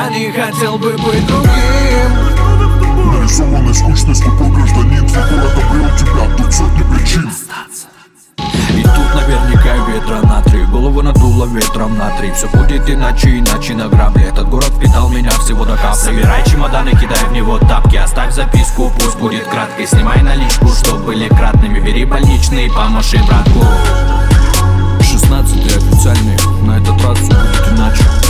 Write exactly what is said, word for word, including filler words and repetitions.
я не хотел бы быть другим. Нарисованный скучный скупой гражданин, твой город обрел тебя, тут сотни причин. И тут наверняка ветра на три, голову надуло ветром на три. Все будет иначе, иначе на грабли. Этот город впитал меня всего до капли. Собирай чемоданы, кидай в него тапки. Оставь записку, пусть будет краткой. Снимай наличку, чтоб были кратными. Бери больничный, помаши братку. шестнадцатый официальный, на этот раз все будет иначе.